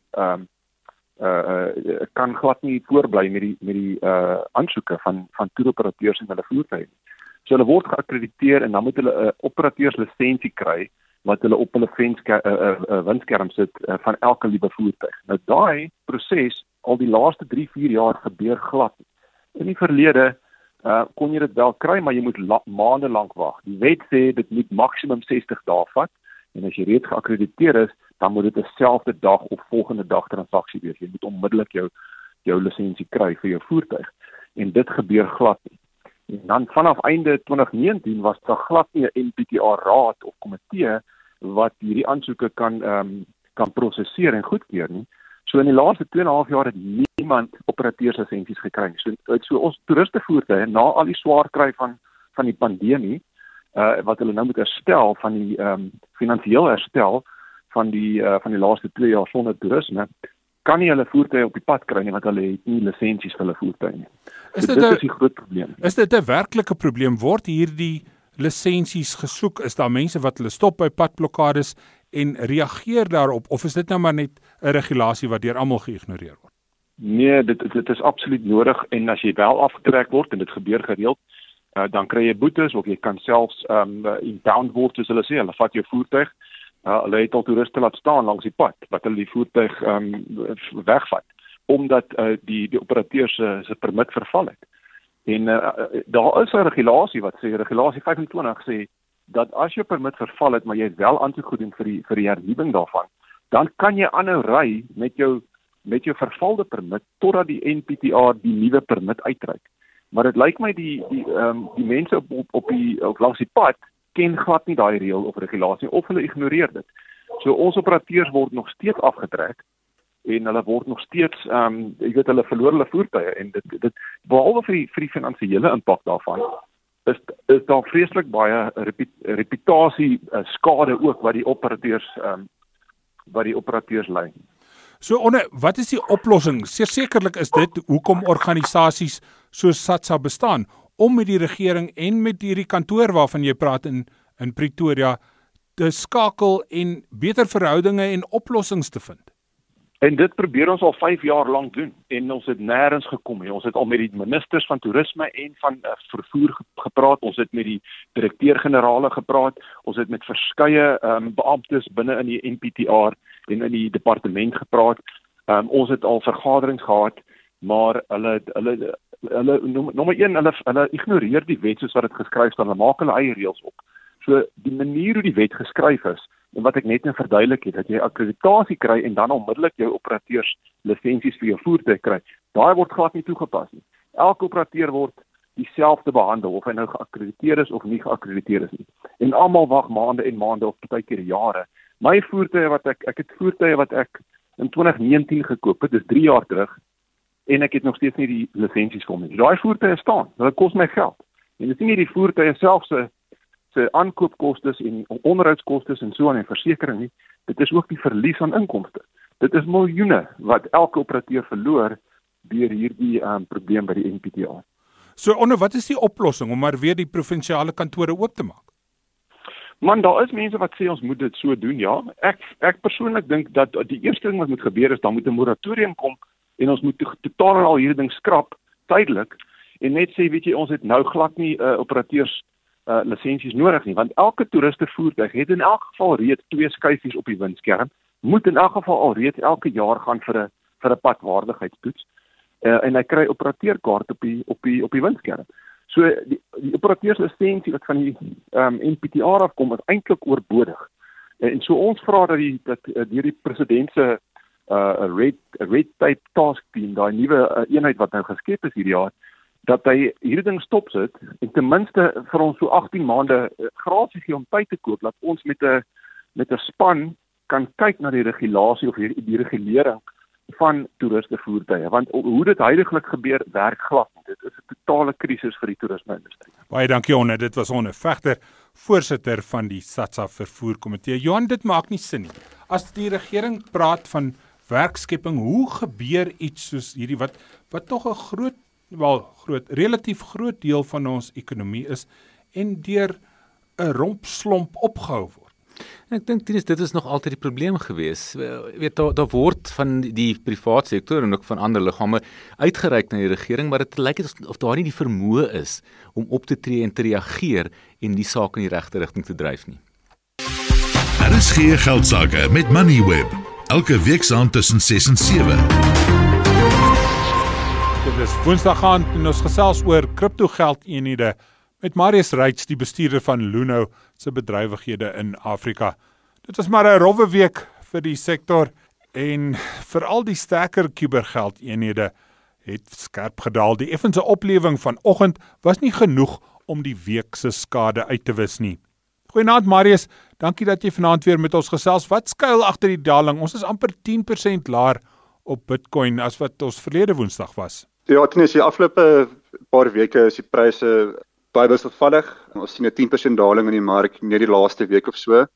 kan glad nie voorbly met die aansoeke van toeroperateurs en hulle voertuie. So hulle word geakkrediteer en dan moet hulle 'n operateurslisensie kry wat hulle op hulle windskerm sit van elke liewe voertuig. Nou daai proses al die laaste 3-4 jaar gebeur glad. In die verlede kon jy dit wel kry, maar jy moet maande lank wag. Die wet sê dit moet maksimum 60 dae vat en as jy reeds geakkrediteer is, dan moet dit 'n selfde dag of volgende dag transaksie wees. Jy moet onmiddellik jou lisensie kry vir jou voertuig. En dit gebeur glad nie. En dan vanaf einde 2019 was daar glad nie 'n NPTR raad of komitee wat hierdie aansoeke kan prosesseer en goedkeur nie. So in die laaste 2,5 jaar het niemand operateurslisensies gekry. So ons toeristevoertuie na al die swaar kry van die pandemie wat hulle nou moet herstel van die finansiële herstel, van die laaste 2 jaar sonder toerisme, kan nie hulle voertuie op die pad kry nie, want hulle het nie lisensies vir hulle voertuie nie. Is dit is die groot probleem. Is dit 'n werklike probleem? Word hierdie lisensies gesoek? Is daar mense wat hulle stop by padblokkades en reageer daarop, of is dit nou maar net 'n regulasie wat deur almal geïgnoreer word? Nee, dit is absoluut nodig, en as jy wel afgetrek word, en dit gebeur gereeld, dan kry jy boetes, of jy kan selfs impound word, soos hulle sê, hulle vat jou voertuig, hulle het al toeriste laat staan langs die pad, wat hulle die voertuig wegvat, omdat die operateur se permit verval het. En daar is 'n regulasie wat sê, regulasie 25 sê, dat as jou permit verval het, maar jy het wel aangegoeding vir die hernuwing daarvan, dan kan jy aanhou ry met jou vervalde permit totdat die NPTA die nuwe permit uitreik. Maar dit lyk my die mense op langs die pad ken glad nie daai reël of regulasie, of hulle ignoreer dit. So ons operateurs word nog steeds afgetrek en hulle word nog steeds hulle verloor hulle voertuie, en dit behalwe vir die finansiële impak daarvan is daar vreeslik baie reputasie skade ook wat die operateurs ly. So wat is die oplossing? Sekerlik is dit hoekom organisasies soos SATSA bestaan, om met die regering en met hierdie kantoor waarvan jy praat in Pretoria te skakel en beter verhoudinge en oplossings te vind. En dit probeer ons al 5 jaar lank doen, en ons het nêrens gekom nie. Ons het al met die ministers van toerisme en van vervoer gepraat, ons het met die direkteur-generale gepraat, ons het met verskeie beamptes binne in die NPTA en in die departement gepraat. Ons het al vergaderings gehad, maar hulle nommer 1, hulle ignoreer die wet soos wat dit geskryf staan, hulle maak hulle eie reëls op. So die manier hoe die wet geskryf is, en wat ek net nou verduidelik het, dat jy akkreditasie kry en dan onmiddellik jou operateurs lisensies vir jou voertuig kry, daai word glad nie toegepas nie. Elke operateur word dieselfde behandel, of hy nou geakkrediteer is of nie geakkrediteer is nie. En almal wag maande en maande of partykeer jare. My voertuie ek het voertuie wat ek in 2019 gekoop het, dis 3 jaar terug, en ek het nog steeds nie die lisensies vir hom nie. Daai voertuie staan, hulle kos my geld. En dit is nie die voertuie self se aankoopkostes en onderhoudskostes en so aan en versekering nie, dit is ook die verlies aan inkomste. Dit is miljoene wat elke operateur verloor deur hierdie probleem by die NPTA. So wat is die oplossing om maar weer die provinsiale kantore oop te maak? Man, daar is mense wat sê ons moet dit so doen, ja. Ek persoonlik dink dat die eerste ding wat moet gebeur is, dan moet 'n moratorium kom en ons moet totaal en al hierdie ding skrap tydelik en net sê, weet jy, ons het nou glad nie operateurs lisensies nodig nie, want elke toeristevoertuig het in elk geval reeds 2 skyfies op die windskerm, moet in elk geval al reeds elke jaar gaan vir 'n padwaardigheidstoets, en hy kry operateurkaart op die windskerm. So die operateurslisensie wat van die NPTA afkom is eintlik oorbodig. En so ons vra dat deur die president se red tape task team, daai nuwe eenheid wat nou geskep is hierdie jaar, dat hy hierdie ding stopsit en ten minste vir ons so 18 maande gratis gee om tyd te koop, dat ons met 'n span kan kyk na die regulasie of die regulering van toeristevoertuie, want hoe dit huidigelik gebeur, werk glad nie. Dit is 'n totale krisis vir die toerisme-industrie. Baie dankie Onne, dit was Onne Vegter, voorsitter van die SATSA vervoerkomitee. Johan, dit maak nie sin nie. As die regering praat van werkskepping, hoe gebeur iets soos hierdie wat tog 'n relatief groot deel van ons ekonomie is en deur 'n rompslomp opgehou word? Ek dink dit is nog altyd die probleem gewees. Weet daar word van die private sektor en ook van ander liggame uitgereik na die regering, maar dit lyk of daar nie die vermoë is om op te tree en te reageer en die saak in die regte rigting te dryf nie. RSG Geldsaake met Moneyweb, elke week saand tussen 6 en 7. Dit is Woensdag aand en ons gesels oor kriptogeldeenhede met Marius Reitz, die bestuurder van Luno se bedrywighede in Afrika. Dit was maar 'n rowwe week vir die sektor en veral die sterker kubergeldeenhede het skerp gedaal. Die effense oplewing vanoggend was nie genoeg om die week se skade uit te wis nie. Goeienaand Marius, dankie dat jy vanaand weer met ons gesels. Wat skuil agter die daling? Ons is amper 10% laer op Bitcoin as wat ons verlede Woensdag was. Ja, tenminste die afgelope paar weke is die pryse baie wisselvallig. Ons sien 'n 10% daling in die mark net die laaste week of so.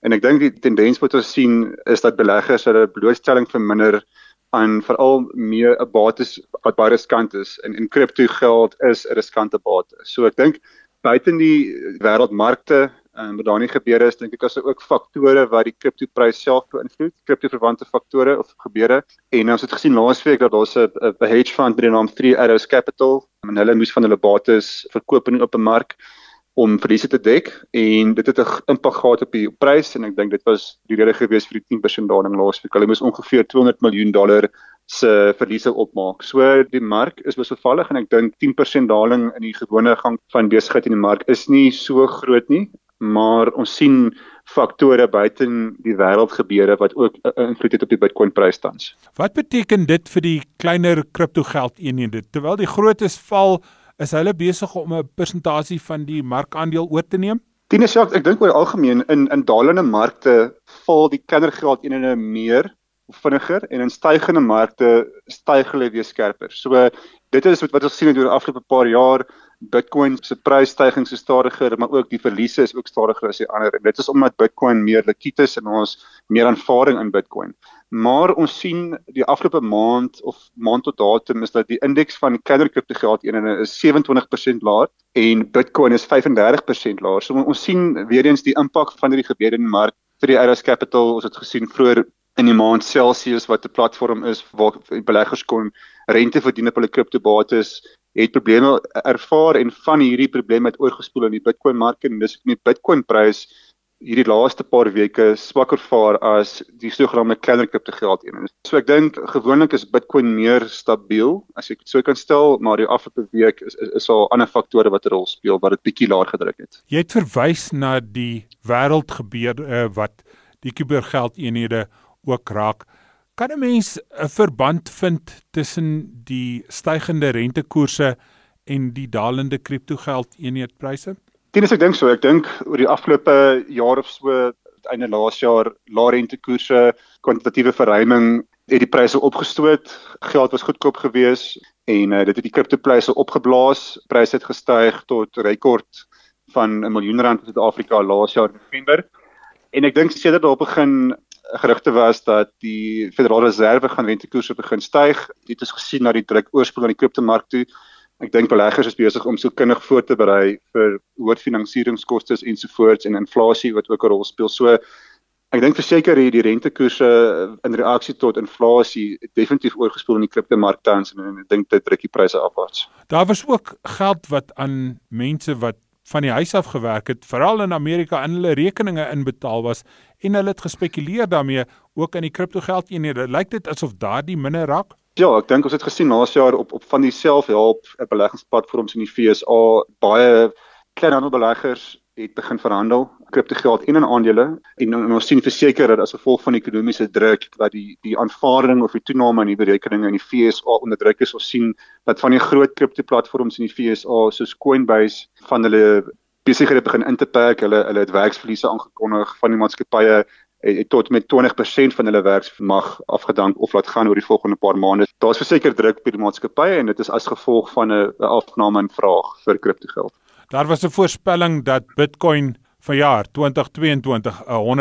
En ek dink die tendens wat ons sien is dat beleggers hulle blootstelling verminder aan veral meer 'n bates wat baie riskant is. En kripto geld is 'n riskante bate. So ek dink buiten die wêreldmarkte wat daar nie gebeur is, dink ek as ook faktore wat die kriptoprys self beïnvloed, kriptoverwante faktore of gebeure. En ons het gesien laasweek dat daar's 'n hedge fund met die naam Three Arrows Capital en hulle moes van hulle bates verkoop in die open mark om verliese te dek en dit het 'n impak gehad op die prys en ek dink dit was die rede gewees vir die 10% daling laasweek. Hulle moes ongeveer $200 miljoen se verliese opmaak. So die mark is wisselvallig en ek dink 10% daling in die gewone gang van besigheid in die mark is nie so groot nie, maar ons sien faktore buiten die wêreldgebeure wat ook 'n invloed het op die Bitcoin prys tans. Wat beteken dit vir die kleiner kriptogeldeenhede? Terwyl die grootes val, is hulle besig om 'n persentasie van die markandeel oor te neem? Tinus, ek dink oor algemeen in dalende markte val die kleiner geldeenhede meer of vinniger en in stygende markte styg hulle weer skerper. So dit is wat ons sien oor die afgelope paar jaar. Bitcoin se prysstygings is stadiger, maar ook die verliese is ook stadiger as die ander. En dit is omdat Bitcoin meer likwid is en ons meer aanvaarding in Bitcoin. Maar ons sien die afgelope maand of maand tot datum is dat die indeks van kleiner kriptogeldeenhede is 27% laer en Bitcoin is 35% laer. So ons sien weer eens die impak van hierdie gebeure in die mark. Three Arrows Capital, ons het gesien vroeër in die maand Celsius wat 'n platform is waar beleggers kon rente verdien op hulle kriptobates, het probleme ervaar en van hierdie probleme het oorgespoel in die Bitcoin mark en dis die Bitcoin prys hierdie laaste paar weke swakker vaar as die sogenaamde kleiner kriptogeldeenhede. So ek dink gewoonlik is Bitcoin meer stabiel as ek dit so kan stel, maar die afgelope week is al ander faktore wat 'n rol speel wat dit bietjie laer gedruk het. Jy het verwys na die wêreldgebeure wat die kubergeldeenhede ook raak. Kan 'n mens 'n verband vind tussen die stygende rentekoerse en die dalende kriptogeldeenheidpryse? Tinus, ek dink so. Ek dink oor die afgelope jaar of so, einde laas jaar, lae rentekoerse, kwantitatiewe verruiming het die pryse opgestoot. Geld was goedkoop gewees en dit het die kriptopryse opgeblaas. Pryse het gestyg tot rekord van R1 miljoen in Suid-Afrika laas jaar November. En ek dink sedert daar begin gerugte was dat die Federale Reserve gaan rentekoerse begin styg. Dit is gesien na die druk oorspoel aan die kriptomark toe. Ek dink beleggers is besig om sielkundig voor te berei vir hoë finansieringskoste ensovoorts en inflasie wat ook 'n rol speel. So ek dink verseker die rentekoerse in reaksie tot inflasie definitief oorgespoel in die kriptomark tans en ek dink dit druk die pryse afwaarts. Daar was ook geld wat aan mense wat van die huis af gewerk het, veral in Amerika, in hulle rekeninge inbetaal was en hulle het gespekuleer daarmee ook in die kriptogeldeenhede. Lyk dit asof daardie minder raak? Ja, ek dink ons het gesien laas jaar op van die selfhelp beleggingsplatforms in die VSA, baie kleinhandelbeleggers het begin verhandel, kriptogeld en in aandele en ons sien verseker dat as gevolg van ekonomiese druk dat die aanvaarding of die toename in die berekeninge in die VSA onder druk is. Ons sien dat van die groot kriptoplatforms in die VSA soos Coinbase van hulle besighede begin in te perk, hulle het werksverliese aangekondig van die maatskappye het tot met 20% van hulle werksvermag afgedank of laat gaan oor die volgende paar maande. Daar's verseker druk by die maatskappye en dit is as gevolg van 'n afname in vraag vir kriptogeld. Daar was 'n voorspelling dat Bitcoin vanjaar 2022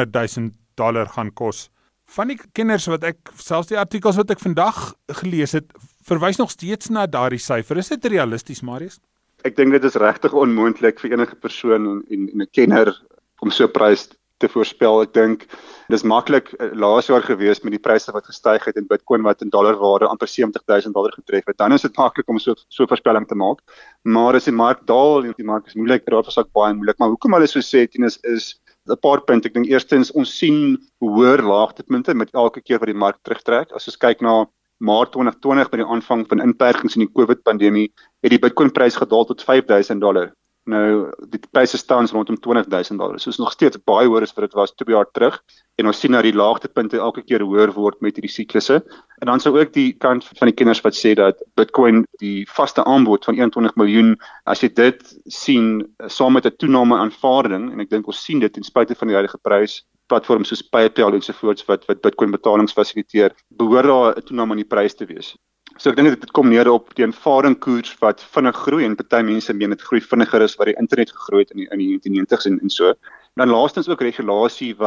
$100,000 gaan kos. Van die kenners wat ek, selfs die artikels wat ek vandag gelees het, verwys nog steeds na daardie syfer. Is dit realisties, Marius? Ek dink dit is regtig onmoontlik vir enige persoon en 'n kenner om so 'n prys te voorspel. Ek dink dis maklik laas jaar gewees met die pryse wat gestyg het en Bitcoin wat in dollarwaarde amper $70,000 getref het. Dan is dit maklik om so voorspelling te maak. Maar as die mark daal en die mark is moeilik, daarvoor is ook baie moeilik. Maar hoekom hulle so sê, Tinus, is 'n paar punte. Ek dink eerstens ons sien hoër laagtepunte met elke keer wat die mark terugtrek. As ons kyk na Maart 2020 by die aanvang van inperkings in die COVID-pandemie, het die Bitcoin prys gedaal tot $5,000. Nou, die pryse staan rondom $20,000. So is nog steeds baie hoër as wat dit was 2 jaar terug. En ons sien dat die laagtepunte elke keer hoër word met hierdie siklusse. En dan sou ook die kant van die kenners wat sê dat Bitcoin die vaste aanbod van 21 miljoen, as jy dit sien saam met 'n toename aanvaarding, en ek dink ons sien dit ten spyte van die huidige prys, platforms soos PayPal ensovoorts wat Bitcoin betalings fasiliteer, behoort daar 'n toename in die prys te wees. So ek dink dit kom neer op die aanvaardingkoers wat vinnig groei en party mense meen dit groei vinniger as wat die internet gegroei het in die 90s en so. Dan laastens ook regulasie wat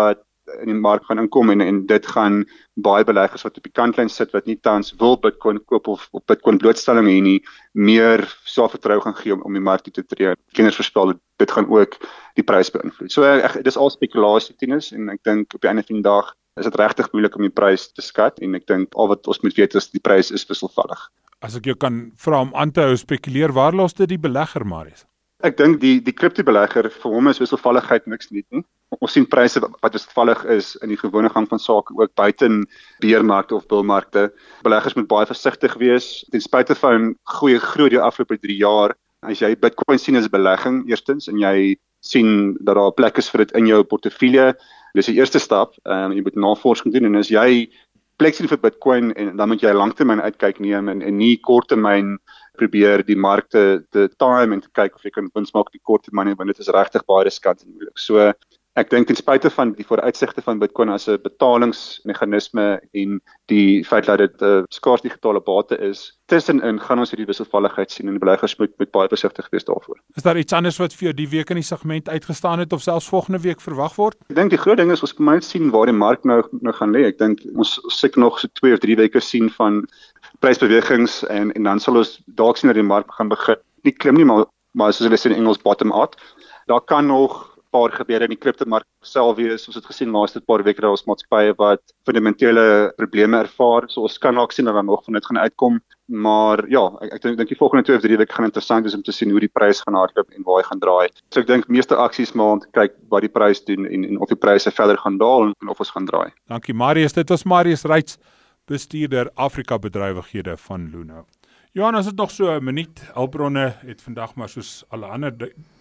in die mark gaan inkom en dit gaan baie beleggers wat op die kantlyn sit wat nie tans wil Bitcoin koop of Bitcoin blootstelling hê nie, meer selfvertroue gaan gee om die mark toe te tree. Kenners voorspel dit gaan ook die prys beïnvloed. So dis al spekulasie, Tinus, en ek dink op die einde van die dag is dit regtig moeilik om die prys te skat en ek dink al wat ons moet weet is die prys is wisselvallig. As ek jou kan vra om aan te hou spekuleer, waar los dit die belegger, Marius? Ek dink die kriptobelegger vir hom is wisselvalligheid niks nie. Ons sien pryse wat wisselvallig is in die gewone gang van sake ook buiten beermarkte of bullmarkte. Beleggers moet baie versigtig wees ten spyte van goeie groei die afgelope 3 jaar. As jy Bitcoin sien as 'n belegging eerstens en jy sien dat daar 'n plek is vir dit in jou portefeulje, dis die eerste stap. Jy moet navorsing doen en as jy plek sien vir Bitcoin en dan moet jy langtermyn uitkyk neem en nie korttermyn probeer die markte te time en te kyk of jy kan wins maak op die korttermyn, want dit is regtig baie riskant en moeilik. So ek dink ten spyte van die vooruitsigte van Bitcoin as 'n betalingsmeganisme en die feit dat dit 'n skaars digitale bate is, tussenin gaan ons hierdie wisselvalligheid sien en die beleggers moet baie besigtig wees daarvoor. Is daar iets anders wat vir jou die week in die segment uitgestaan het of selfs volgende week verwag word? Ek dink die groot ding is ons moet sien waar die mark nou gaan lê. Ek dink ons seker nog so 2 of 3 weke sien van prysbewegings en dan sal ons dalk sien dat die mark gaan begin nie klim nie, maar soos hulle sê in Engels bottom out. Daar kan nog paar gebeure in die kriptomark self wees. Ons het gesien laaste paar weke dat ons maatskappye wat fundamentele probleme ervaar. So ons kan ook sien dat daar nog van dit gaan uitkom. Maar ja, ek dink die volgende 2 of 3 weke gaan interessant wees om te sien hoe die prys gaan hardloop en waar hy gaan draai. So ek dink meeste aksies maar om te kyk wat die prys doen en of die pryse verder gaan daal en of ons gaan draai. Dankie Marius. Dit was Marius Reitz, bestuurder Afrika bedrywighede van Luno. Johan, as dit nog so 'n minuut, hulpbronne het vandag maar soos alle ander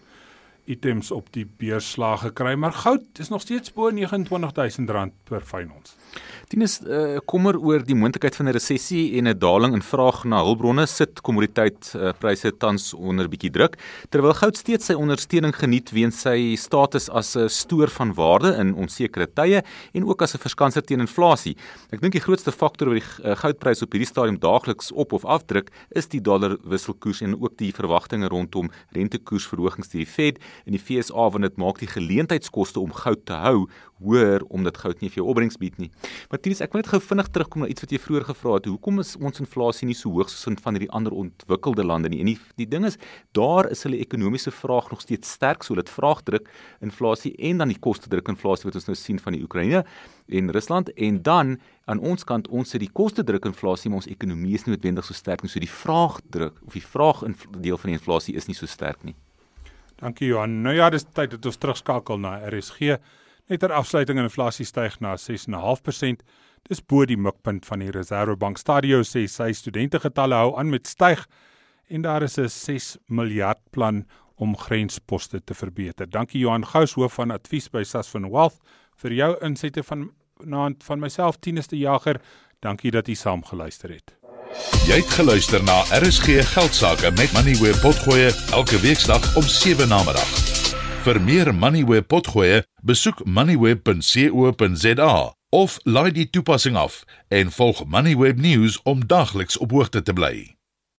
items op die beurslag gekry, maar goud is nog steeds bo R29,000 per fyn ons. Tinus, kommer oor die moontlikheid van 'n resessie en 'n daling in vraag na hulpbronne sit kommoditeitpryse tans onder bietjie druk, terwyl goud steeds sy ondersteuning geniet weens sy status as 'n stoor van waarde in onsekere tye en ook as 'n verskanser teen inflasie. Ek dink die grootste faktor oor die goudprys op hierdie stadium daagliks op of afdruk is die dollar wisselkoers en ook die verwagtinge rondom rentekoersverhogings deur die Fed in die FSA, want dit maak die geleentheidskoste om goud te hou hoër omdat goud nie vir jou opbrengs bied nie. Maar Tinus, ek wil net gou vinnig terugkom na iets wat jy vroeër gevra het. Hoekom is ons inflasie nie so hoog soos van hierdie ander ontwikkelde lande nie? En die ding is, daar is hulle ekonomiese vraag nog steeds sterk, so dit vraagdruk inflasie en dan die kostedruk inflasie wat ons nou sien van die Oekraïne en Rusland, en dan aan ons kant, ons het die kostedruk inflasie, maar ons ekonomie is nie noodwendig so sterk nie, so die vraagdruk of die vraagdeel van die inflasie is nie so sterk nie. Dankie Johan. Nou ja, dis tyd dat ons terugskakel na RSG. Net ter afsluiting, inflasie styg na 6,5%. Dis bo die mikpunt van die Reserwebank. Stadio sê sy studentegetalle hou aan met styg en daar is 'n 6 miljard plan om grensposte te verbeter. Dankie Johan Gous, hoof van advies by Sasfin Wealth, vir jou insette van myself, Tinus de Jager. Dankie dat jy saam geluister het. Jy het geluister na RSG Geldsaake met Moneyweb Potgoe elke weeksdag om 7 namiddag. Vir meer Moneyweb Potgoe, besoek moneyweb.co.za of laai die toepassing af en volg Moneyweb News om dagliks op hoogte te bly.